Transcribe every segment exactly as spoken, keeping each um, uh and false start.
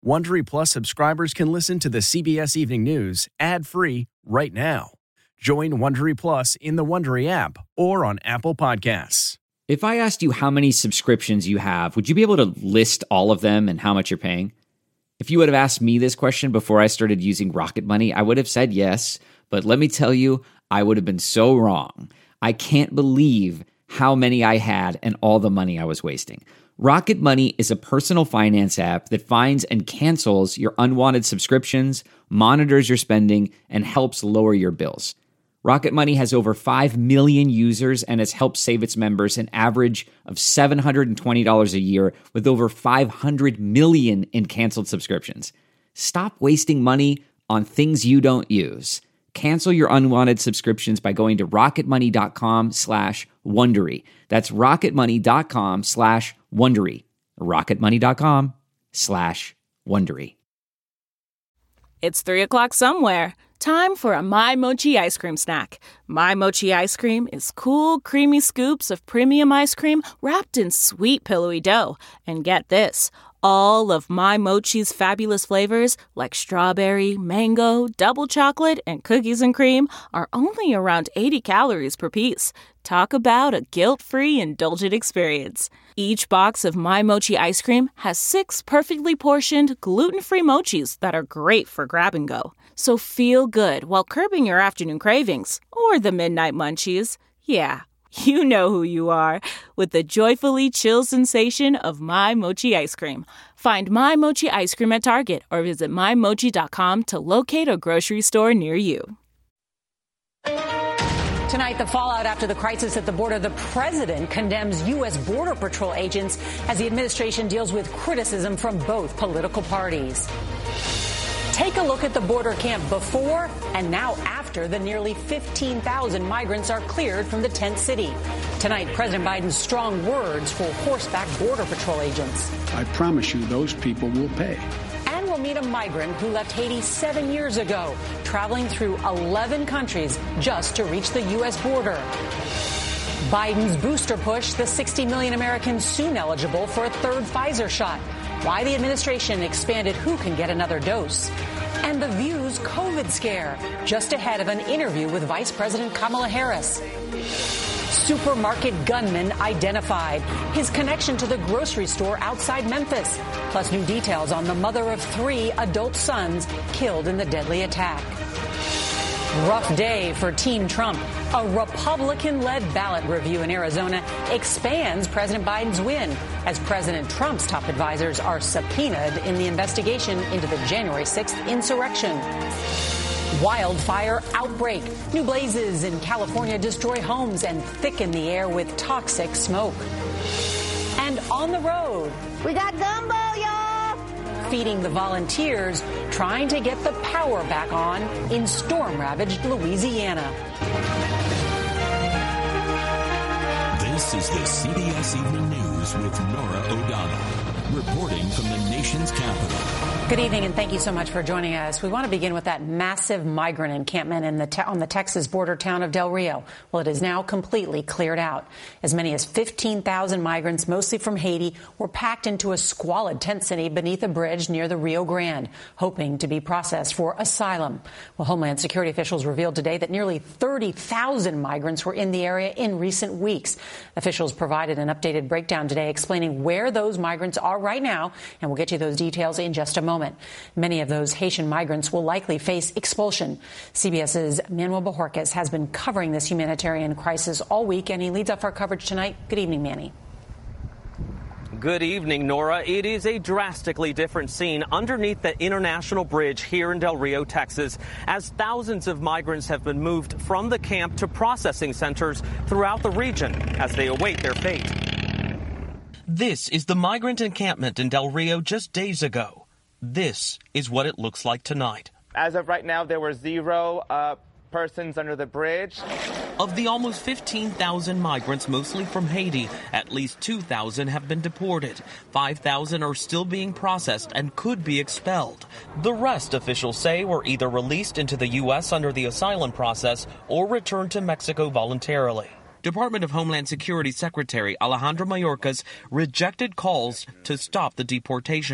Wondery Plus subscribers can listen to the C B S Evening News ad-free right now. Join Wondery Plus in the Wondery app or on Apple Podcasts. If I asked you how many subscriptions you have, would you be able to list all of them and how much you're paying? If you would have asked me this question before I started using Rocket Money, I would have said yes, but let me tell you, I would have been so wrong. I can't believe how many I had and all the money I was wasting. Rocket Money is a personal finance app that finds and cancels your unwanted subscriptions, monitors your spending, and helps lower your bills. Rocket Money has over five million users and has helped save its members an average of seven hundred twenty dollars a year with over five hundred million in canceled subscriptions. Stop wasting money on things you don't use. Cancel your unwanted subscriptions by going to rocketmoney.com slash Wondery. That's rocketmoney.com slash Wondery. rocketmoney.com slash Wondery. It's three o'clock somewhere. Time for a My Mochi ice cream snack. My Mochi ice cream is cool, creamy scoops of premium ice cream wrapped in sweet, pillowy dough. And get this, all of My Mochi's fabulous flavors like strawberry, mango, double chocolate, and cookies and cream are only around eighty calories per piece. Talk about a guilt-free, indulgent experience. Each box of My Mochi ice cream has six perfectly portioned, gluten-free mochis that are great for grab and go. So feel good while curbing your afternoon cravings or the midnight munchies. Yeah, you know who you are with the joyfully chill sensation of My Mochi ice cream. Find My Mochi ice cream at Target or visit my mochi dot com to locate a grocery store near you. Tonight, the fallout after the crisis at the border. The president condemns U S. Border Patrol agents as the administration deals with criticism from both political parties. Take a look at the border camp before and now after the nearly fifteen thousand migrants are cleared from the tent city. Tonight, President Biden's strong words for horseback Border Patrol agents. I promise you those people will pay. And we'll meet a migrant who left Haiti seven years ago, traveling through eleven countries just to reach the U S border. Biden's booster push, the sixty million Americans soon eligible for a third Pfizer shot. Why the administration expanded who can get another dose. And The View's COVID scare, just ahead of an interview with Vice President Kamala Harris. Supermarket gunman identified. His connection to the grocery store outside Memphis. Plus new details on the mother of three adult sons killed in the deadly attack. Rough day for Team Trump. A Republican-led ballot review in Arizona expands President Biden's win as President Trump's top advisors are subpoenaed in the investigation into the January sixth insurrection. Wildfire outbreak. New blazes in California destroy homes and thicken the air with toxic smoke. And on the road, we got gumbo, y'all! Feeding the volunteers, trying to get the power back on in storm-ravaged Louisiana. This is the C B S Evening News with Norah O'Donnell, reporting from the nation's capital. Good evening, and thank you so much for joining us. We want to begin with that massive migrant encampment in the te- on the Texas border town of Del Rio. Well, it is now completely cleared out. As many as fifteen thousand migrants, mostly from Haiti, were packed into a squalid tent city beneath a bridge near the Rio Grande, hoping to be processed for asylum. Well, Homeland Security officials revealed today that nearly thirty thousand migrants were in the area in recent weeks. Officials provided an updated breakdown today explaining where those migrants are right now, and we'll get you those details in just a moment. Many of those Haitian migrants will likely face expulsion. CBS's Manuel Bojorquez has been covering this humanitarian crisis all week, and he leads off our coverage tonight. Good evening, Manny. Good evening, Nora. It is a drastically different scene underneath the International Bridge here in Del Rio, Texas, as thousands of migrants have been moved from the camp to processing centers throughout the region as they await their fate. This is the migrant encampment in Del Rio just days ago. This is what it looks like tonight. As of right now, there were zero uh, persons under the bridge. Of the almost fifteen thousand migrants, mostly from Haiti, at least two thousand have been deported. five thousand are still being processed and could be expelled. The rest, officials say, were either released into the U S under the asylum process or returned to Mexico voluntarily. Department of Homeland Security Secretary Alejandro Mayorkas rejected calls to stop the deportations.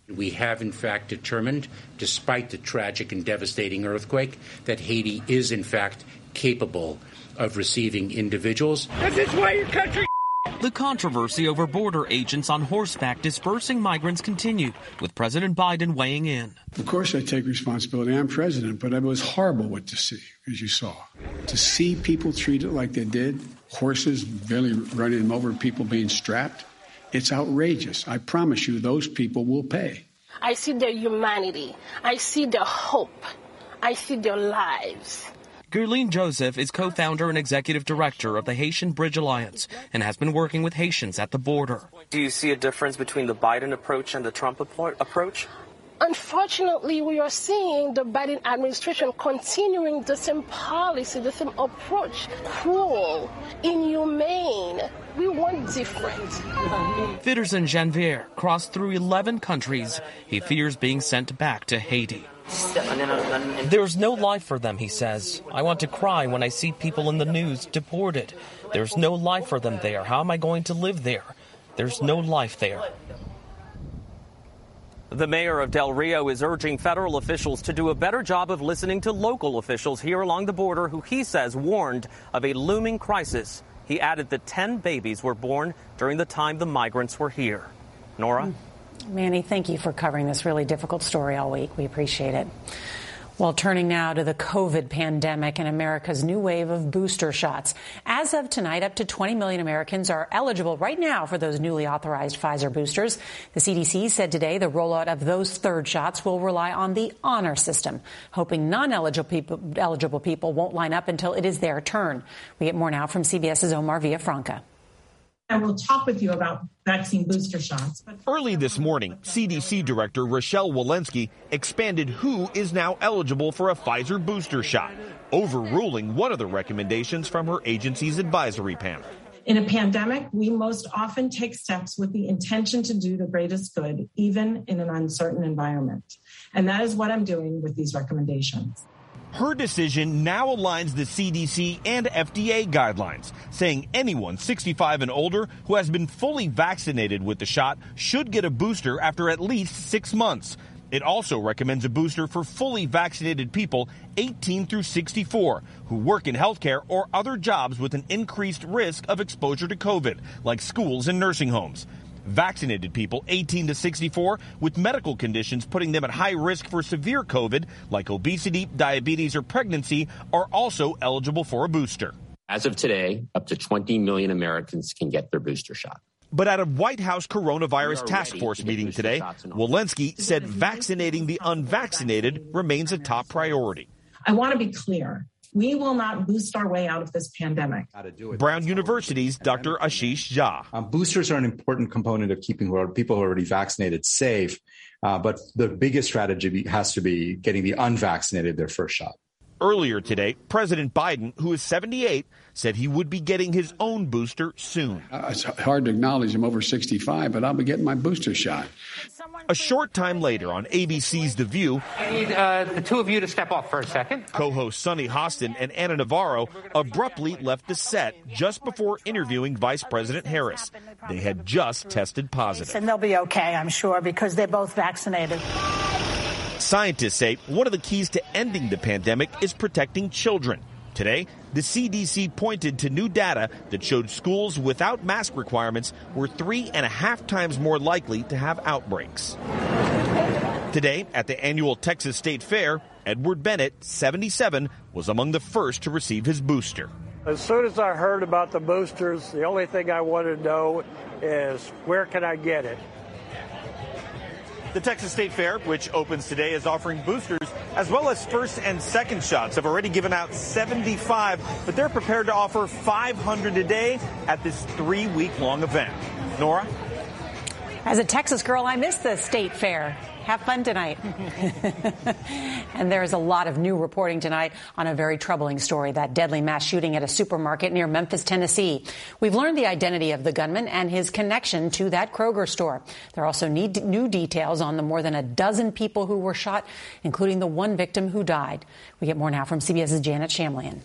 We have, in fact, determined, despite the tragic and devastating earthquake, that Haiti is, in fact, capable of receiving individuals. This is why your country. The controversy over border agents on horseback dispersing migrants continued, with President Biden weighing in. Of course, I take responsibility. I'm president, but it was horrible what to see, as you saw. To see people treated like they did, horses barely running them over, people being strapped. It's outrageous. I promise you, those people will pay. I see their humanity. I see their hope. I see their lives. Guerline Joseph is co-founder and executive director of the Haitian Bridge Alliance and has been working with Haitians at the border. Do you see a difference between the Biden approach and the Trump approach? Unfortunately, we are seeing the Biden administration continuing the same policy, the same approach, cruel, inhumane. We want different. Fitterson Janvier crossed through eleven countries. He fears being sent back to Haiti. There's no life for them, he says. I want to cry when I see people in the news deported. There's no life for them there. How am I going to live there? There's no life there. The mayor of Del Rio is urging federal officials to do a better job of listening to local officials here along the border who he says warned of a looming crisis. He added that ten babies were born during the time the migrants were here. Nora? Manny, thank you for covering this really difficult story all week. We appreciate it. Well, turning now to the COVID pandemic and America's new wave of booster shots. As of tonight, up to twenty million Americans are eligible right now for those newly authorized Pfizer boosters. The C D C said today the rollout of those third shots will rely on the honor system, hoping non-eligible people, eligible people won't line up until it is their turn. We get more now from CBS's Omar Villafranca. I will talk with you about vaccine booster shots. Early this morning, C D C Director Rochelle Walensky expanded who is now eligible for a Pfizer booster shot, overruling one of the recommendations from her agency's advisory panel. In a pandemic, we most often take steps with the intention to do the greatest good, even in an uncertain environment. And that is what I'm doing with these recommendations. Her decision now aligns the C D C and F D A guidelines, saying anyone sixty-five and older who has been fully vaccinated with the shot should get a booster after at least six months. It also recommends a booster for fully vaccinated people eighteen through sixty-four who work in healthcare or other jobs with an increased risk of exposure to COVID, like schools and nursing homes. Vaccinated people eighteen to sixty-four with medical conditions putting them at high risk for severe COVID, like obesity, diabetes, or pregnancy, are also eligible for a booster. As of today, up to twenty million Americans can get their booster shot. But at a White House coronavirus task force meeting today, Walensky said vaccinating the unvaccinated remains a top priority. I want to be clear. We will not boost our way out of this pandemic. Brown University's Doctor Ashish Jha. Um, boosters are an important component of keeping people who are already vaccinated safe. Uh, but the biggest strategy has to be getting the unvaccinated their first shot. Earlier today, President Biden, who is seventy-eight, said he would be getting his own booster soon. Uh, it's hard to acknowledge I'm over sixty-five, but I'll be getting my booster shot. A short time later on A B C's The View, I need uh, the two of you to step off for a second. Co-hosts Sunny Hostin and Anna Navarro abruptly left the set just before interviewing Vice President Harris. They had just tested positive. And they'll be okay, I'm sure, because they're both vaccinated. Scientists say one of the keys to ending the pandemic is protecting children. Today, the C D C pointed to new data that showed schools without mask requirements were three and a half times more likely to have outbreaks. Today, at the annual Texas State Fair, Edward Bennett, seventy-seven, was among the first to receive his booster. As soon as I heard about the boosters, the only thing I wanted to know is where can I get it? The Texas State Fair, which opens today, is offering boosters as well as first and second shots. Have already given out seventy-five, but they're prepared to offer five hundred a day at this three-week-long event. Nora? As a Texas girl, I miss the State Fair. Have fun tonight. And there is a lot of new reporting tonight on a very troubling story, that deadly mass shooting at a supermarket near Memphis, Tennessee. We've learned the identity of the gunman and his connection to that Kroger store. There are also need new details on the more than a dozen people who were shot, including the one victim who died. We get more now from CBS's Janet Shamlian.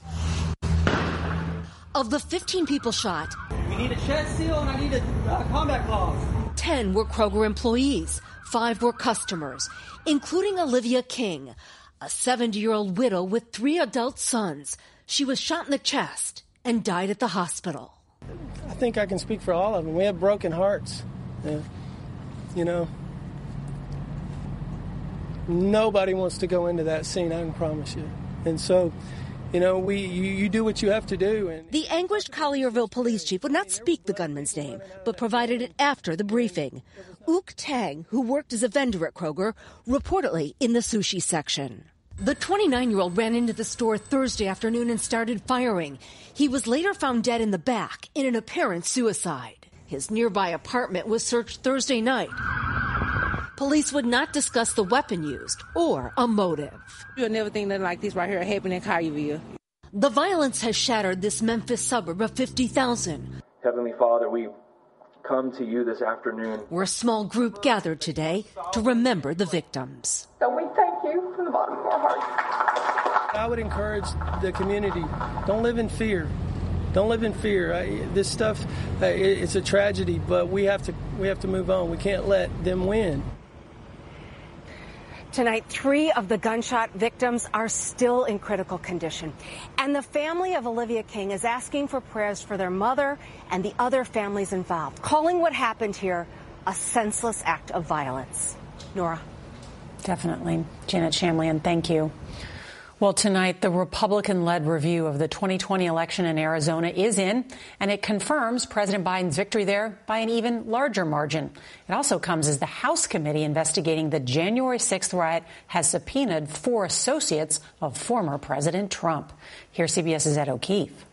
Of the fifteen people shot, we need a chest seal and I need a uh, combat clause. ten were Kroger employees. five were customers, including Olivia King, a seventy-year-old widow with three adult sons. She was shot in the chest and died at the hospital. I think I can speak for all of them. We have broken hearts. Yeah. You know, nobody wants to go into that scene, I can promise you. And so, you know, we you, you do what you have to do. And the anguished Collierville police chief would not speak the gunman's name, but provided it after the briefing. Ook Tang, who worked as a vendor at Kroger, reportedly in the sushi section. The twenty-nine-year-old ran into the store Thursday afternoon and started firing. He was later found dead in the back in an apparent suicide. His nearby apartment was searched Thursday night. Police would not discuss the weapon used or a motive. You'll never think nothing like this right here happening in Collierville. The violence has shattered this Memphis suburb of fifty thousand. Heavenly Father, we come to you this afternoon, where a small group gathered today to remember the victims. So we thank you from the bottom of our hearts. I would encourage the community, don't live in fear. Don't live in fear. I, this stuff, uh, it, it's a tragedy, but we have to we have to move on. We can't let them win. Tonight, three of the gunshot victims are still in critical condition. And the family of Olivia King is asking for prayers for their mother and the other families involved, calling what happened here a senseless act of violence. Nora. Definitely. Janet Shamlian, thank you. Well, tonight, the Republican-led review of the twenty twenty election in Arizona is in, and it confirms President Biden's victory there by an even larger margin. It also comes as the House committee investigating the January sixth riot has subpoenaed four associates of former President Trump. Here's CBS's Ed O'Keefe.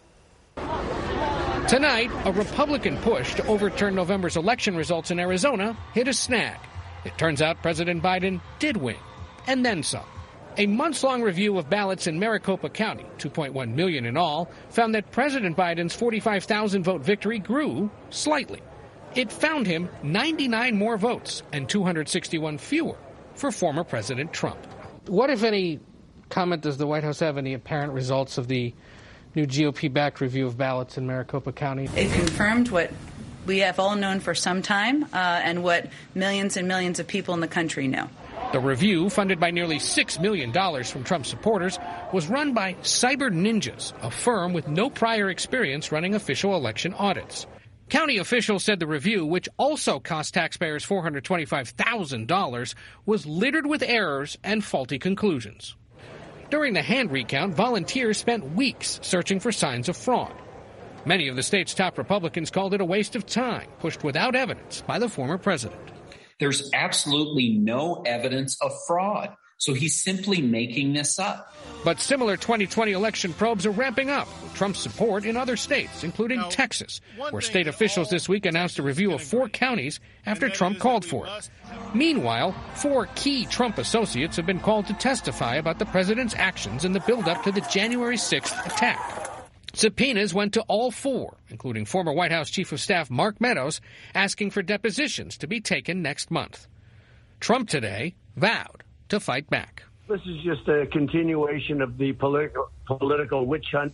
Tonight, a Republican push to overturn November's election results in Arizona hit a snag. It turns out President Biden did win, and then some. A months-long review of ballots in Maricopa County, two point one million in all, found that President Biden's forty-five thousand vote victory grew slightly. It found him ninety-nine more votes and two hundred sixty-one fewer for former President Trump. What, if any, comment does the White House have on the apparent results of the new G O P-backed review of ballots in Maricopa County? It confirmed what we have all known for some time uh, and what millions and millions of people in the country know. The review, funded by nearly six million dollars from Trump supporters, was run by Cyber Ninjas, a firm with no prior experience running official election audits. County officials said the review, which also cost taxpayers four hundred twenty-five thousand dollars, was littered with errors and faulty conclusions. During the hand recount, volunteers spent weeks searching for signs of fraud. Many of the state's top Republicans called it a waste of time, pushed without evidence by the former president. There's absolutely no evidence of fraud, so he's simply making this up. But similar twenty twenty election probes are ramping up with Trump's support in other states, including no, Texas, where state officials this week announced a review of four counties after Trump called for it. Meanwhile, four key Trump associates have been called to testify about the president's actions in the build-up to the January sixth attack. Subpoenas went to all four, including former White House Chief of Staff Mark Meadows, asking for depositions to be taken next month. Trump today vowed to fight back. This is just a continuation of the political, political witch hunt.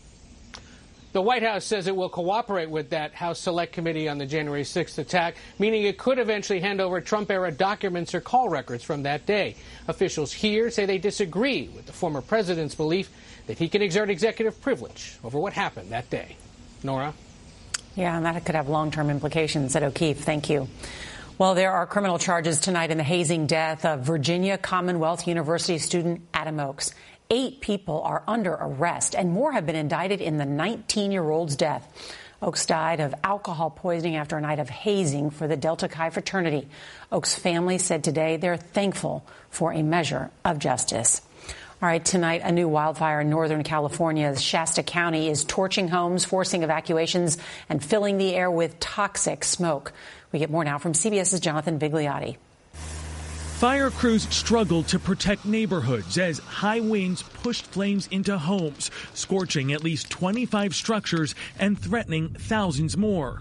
The White House says it will cooperate with that House Select Committee on the January sixth attack, meaning it could eventually hand over Trump-era documents or call records from that day. Officials here say they disagree with the former president's belief that he can exert executive privilege over what happened that day. Nora? Yeah, and that could have long-term implications. Ed O'Keefe, thank you. Well, there are criminal charges tonight in the hazing death of Virginia Commonwealth University student Adam Oakes. Eight people are under arrest, and more have been indicted in the nineteen-year-old's death. Oakes died of alcohol poisoning after a night of hazing for the Delta Chi fraternity. Oakes' family said today they're thankful for a measure of justice. All right, tonight, a new wildfire in Northern California's Shasta County is torching homes, forcing evacuations, and filling the air with toxic smoke. We get more now from CBS's Jonathan Vigliotti. Fire crews struggled to protect neighborhoods as high winds pushed flames into homes, scorching at least twenty-five structures and threatening thousands more.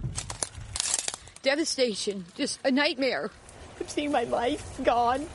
Devastation, just a nightmare. I'm seeing my life gone.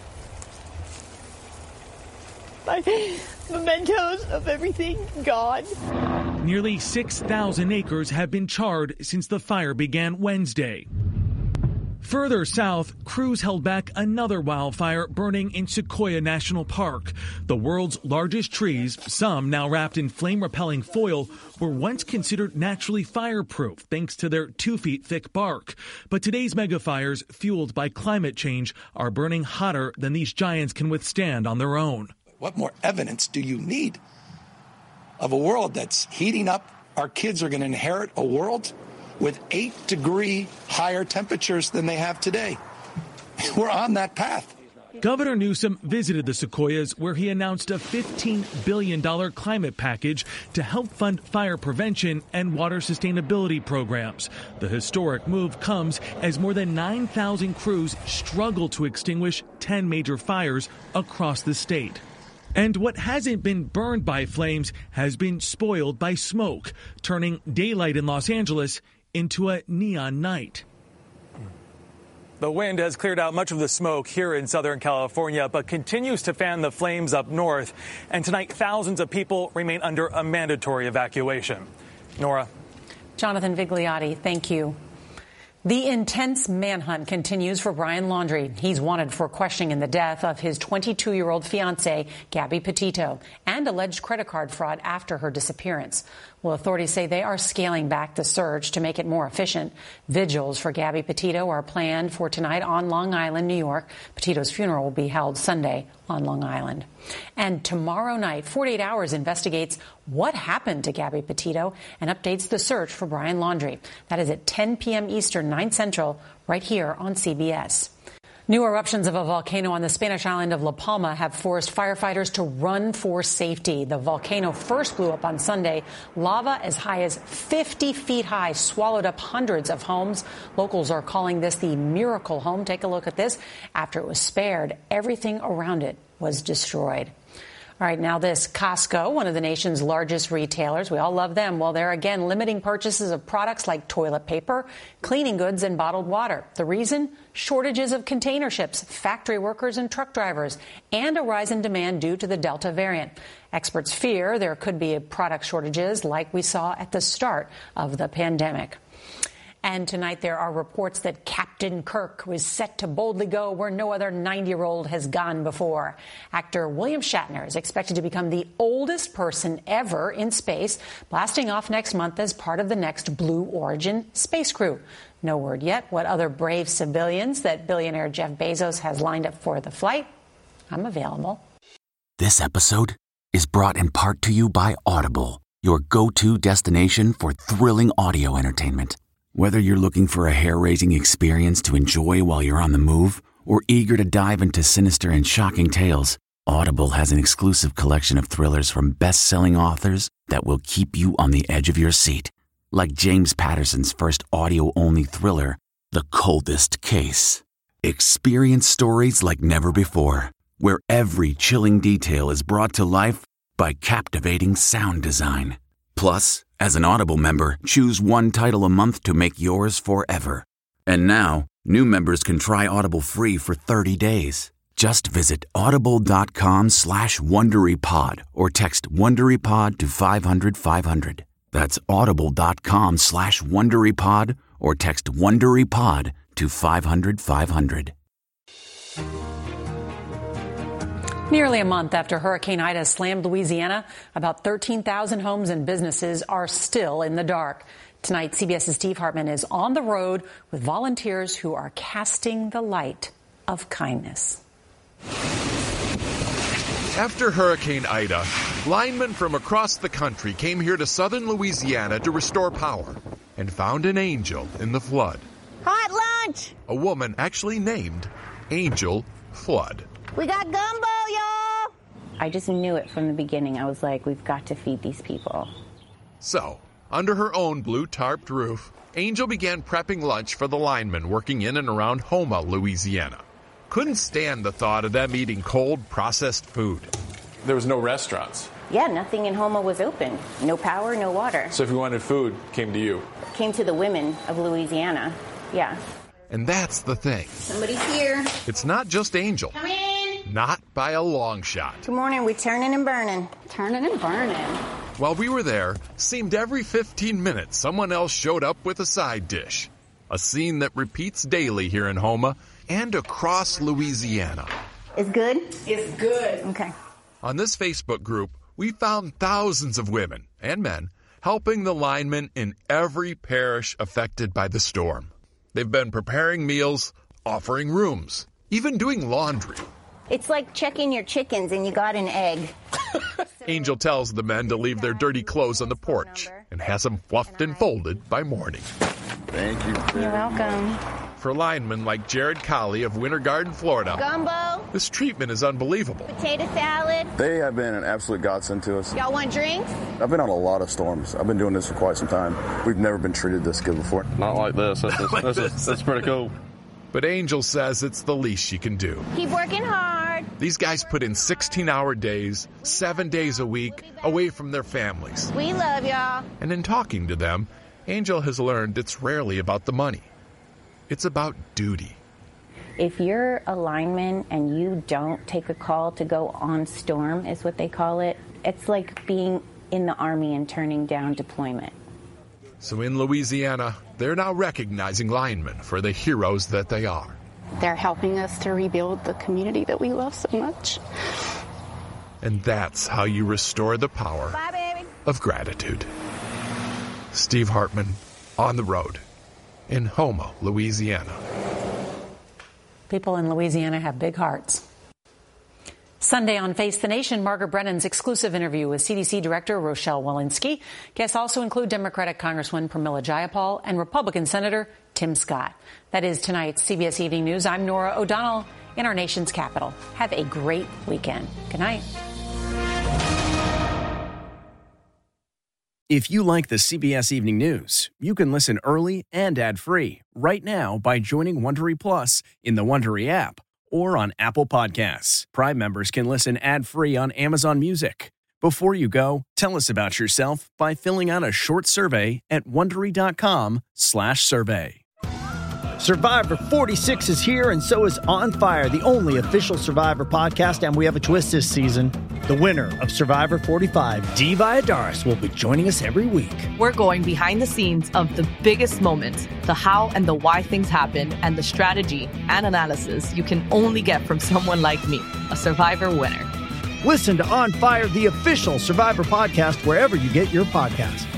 My mementos of everything gone. Nearly six thousand acres have been charred since the fire began Wednesday. Further south, crews held back another wildfire burning in Sequoia National Park. The world's largest trees, some now wrapped in flame-repelling foil, were once considered naturally fireproof thanks to their two feet thick bark. But today's megafires, fueled by climate change, are burning hotter than these giants can withstand on their own. What more evidence do you need of a world that's heating up? Our kids are going to inherit a world with eight degree higher temperatures than they have today. We're on that path. Governor Newsom visited the Sequoias, where he announced a fifteen billion dollars climate package to help fund fire prevention and water sustainability programs. The historic move comes as more than nine thousand crews struggle to extinguish ten major fires across the state. And what hasn't been burned by flames has been spoiled by smoke, turning daylight in Los Angeles into a neon night. The wind has cleared out much of the smoke here in Southern California, but continues to fan the flames up north. And tonight, thousands of people remain under a mandatory evacuation. Nora. Jonathan Vigliotti, thank you. The intense manhunt continues for Brian Laundrie. He's wanted for questioning in the death of his twenty-two-year-old fiancée, Gabby Petito, and alleged credit card fraud after her disappearance. Well, authorities say they are scaling back the search to make it more efficient. Vigils for Gabby Petito are planned for tonight on Long Island, New York. Petito's funeral will be held Sunday on Long Island. And tomorrow night, forty-eight hours investigates what happened to Gabby Petito and updates the search for Brian Laundrie. That is at ten p.m. Eastern, nine Central, right here on C B S. New eruptions of a volcano on the Spanish island of La Palma have forced firefighters to run for safety. The volcano first blew up on Sunday. Lava as high as fifty feet high swallowed up hundreds of homes. Locals are calling this the miracle home. Take a look at this. After it was spared, everything around it was destroyed. All right, now this. Costco, one of the nation's largest retailers, we all love them. Well, they're again limiting purchases of products like toilet paper, cleaning goods, and bottled water. The reason? Shortages of container ships, factory workers, and truck drivers, and a rise in demand due to the Delta variant. Experts fear there could be product shortages like we saw at the start of the pandemic. And tonight there are reports that Captain Kirk was set to boldly go where no other ninety-year-old has gone before. Actor William Shatner is expected to become the oldest person ever in space, blasting off next month as part of the next Blue Origin space crew. No word yet what other brave civilians that billionaire Jeff Bezos has lined up for the flight. I'm available. This episode is brought in part to you by Audible, your go-to destination for thrilling audio entertainment. Whether you're looking for a hair-raising experience to enjoy while you're on the move or eager to dive into sinister and shocking tales, Audible has an exclusive collection of thrillers from best-selling authors that will keep you on the edge of your seat. Like James Patterson's first audio-only thriller, The Coldest Case. Experience stories like never before, where every chilling detail is brought to life by captivating sound design. Plus, as an Audible member, choose one title a month to make yours forever. And now, new members can try Audible free for thirty days. Just visit audible.com slash WonderyPod or text WonderyPod to five hundred five hundred. That's audible.com slash WonderyPod or text WonderyPod to five hundred five hundred. Nearly a month after Hurricane Ida slammed Louisiana, about thirteen thousand homes and businesses are still in the dark. Tonight, CBS's Steve Hartman is on the road with volunteers who are casting the light of kindness. After Hurricane Ida, linemen from across the country came here to southern Louisiana to restore power and found an angel in the flood. Hot lunch! A woman actually named Angel Flood. We got gumbo, y'all! I just knew it from the beginning. I was like, we've got to feed these people. So, under her own blue tarped roof, Angel began prepping lunch for the linemen working in and around Houma, Louisiana. Couldn't stand the thought of them eating cold, processed food. There was no restaurants. Yeah, nothing in Houma was open. No power, no water. So if you wanted food, came to you? Came to the women of Louisiana, yeah. And that's the thing. Somebody's here. It's not just Angel. Come in. Not by a long shot. Good morning. We turning and burning. Turning and burning. While we were there, seemed every fifteen minutes someone else showed up with a side dish. a scene that repeats daily here in Houma and across Louisiana. It's good? It's good. Okay. On this Facebook group, we found thousands of women and men helping the linemen in every parish affected by the storm. They've been preparing meals, offering rooms, even doing laundry. It's like checking your chickens and you got an egg. Angel tells the men to leave their dirty clothes on the porch and has them fluffed and folded by morning. Thank you. You're welcome. For linemen like Jared Colley of Winter Garden, Florida, Gumbo, this treatment is unbelievable. potato salad. They have been an absolute godsend to us. Y'all want drinks? I've been on a lot of storms. I've been doing this for quite some time. We've never been treated this good before. Not like this. That's, that's, like that's, this. that's pretty cool. But Angel says it's the least she can do. Keep working hard. These guys put in sixteen-hour days, seven days a week, away from their families. We love y'all. And in talking to them, Angel has learned it's rarely about the money. It's about duty. If you're a lineman and you don't take a call to go on storm, is what they call it, it's like being in the Army and turning down deployment. So in Louisiana, they're now recognizing linemen for the heroes that they are. They're helping us to rebuild the community that we love so much. And that's how you restore the power Bye, baby. of gratitude. Steve Hartman, on the road in Houma, Louisiana. People in Louisiana have big hearts. Sunday on Face the Nation, Margaret Brennan's exclusive interview with C D C Director Rochelle Walensky. Guests also include Democratic Congresswoman Pramila Jayapal and Republican Senator Tim Scott. That is tonight's C B S Evening News. I'm Norah O'Donnell in our nation's capital. Have a great weekend. Good night. If you like the C B S Evening News, you can listen early and ad-free right now by joining Wondery Plus in the Wondery app or on Apple Podcasts. Prime members can listen ad-free on Amazon Music. Before you go, tell us about yourself by filling out a short survey at Wondery.com slash survey. Survivor forty-six is here, and so is On Fire, the only official Survivor podcast, and we have a twist this season. The winner of Survivor forty-five, Dee Valladares, will be joining us every week. We're going behind the scenes of the biggest moments, the how and the why things happen, and the strategy and analysis you can only get from someone like me, a Survivor winner. Listen to On Fire, the official Survivor podcast, wherever you get your podcasts.